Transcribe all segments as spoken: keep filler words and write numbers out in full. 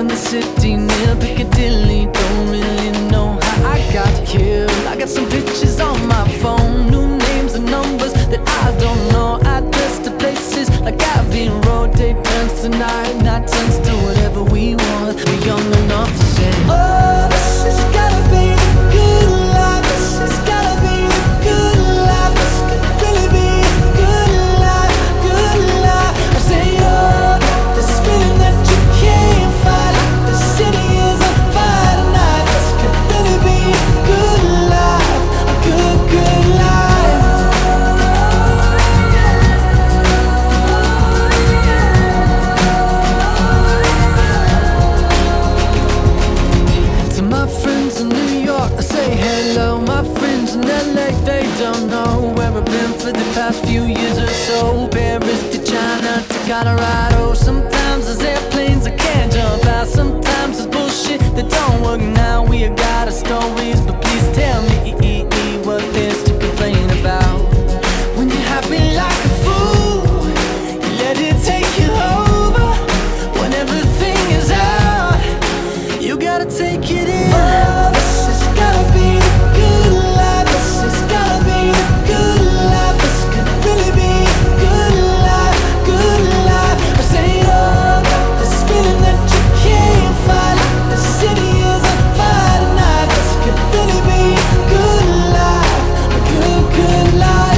in the city near Piccadilly. Don't really know how I got here. I got some pictures on my phone, new names and numbers that I don't know. Address to places like Abbey Road. Day turns to night, night turns to whatever we want. We're young enough to say, oh, this has gotta be the good life. This has gotta be the good life. This could really be a good life, good life. I say, oh, this feeling that you can't fight, like the city is on fire tonight. This could really be a good life, a good, good life. To my friends in New York, I say hello. My friends in L A, they don't know where I've been for the past few years or so. Paris to China to Colorado. Sometimes there's airplanes I can't jump out. Sometimes there's bullshit that don't work now. We got our stories, but please tell me what there's to complain about. When you're happy like a fool, you let it take you over. When everything is out, you gotta take it in. Oh, this has gotta be the good life. This has gotta be the good life. This could really be a good life, good life. I say, oh, got this feeling that you can't fight, like the city is on fire tonight. This could really be a good life, a good, good life.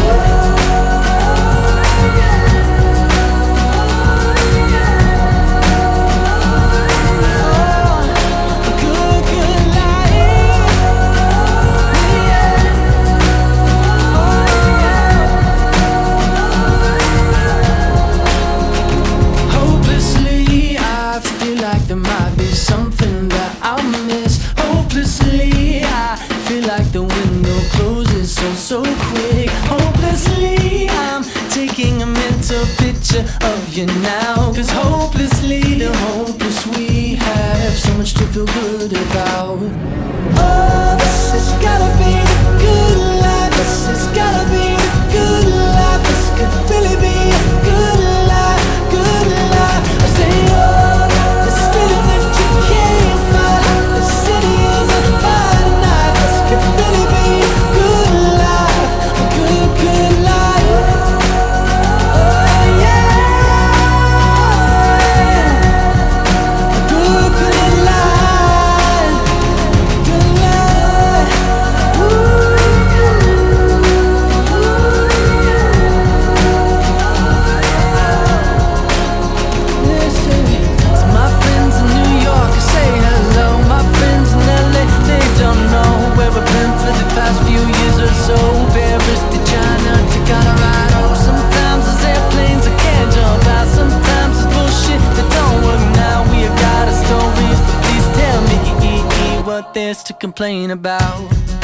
Hopelessly, I feel like there might be something that I'll miss. Hopelessly, I feel like the window closes so, so quick. Hopelessly, I'm taking a mental picture of you now. Cause hopelessly, the hopeless we have so much to feel good about. Oh, this has gotta be the good life. This has gotta be the good life. This could really be a good life, good life. I say, oh, this feeling that you can't fight, like the city is on fire tonight. This could really be a good life, a good, good life. Oh yeah, a good, good life, good life. Listen, to my friends in New York, I say hello. My friends in L A, they don't know where I've been for the past few years or so. Paris to China to Colorado. Sometimes there's airplanes I can't jump out. Sometimes there's bullshit that don't work now. We got our stories, but please tell me what there's to complain about.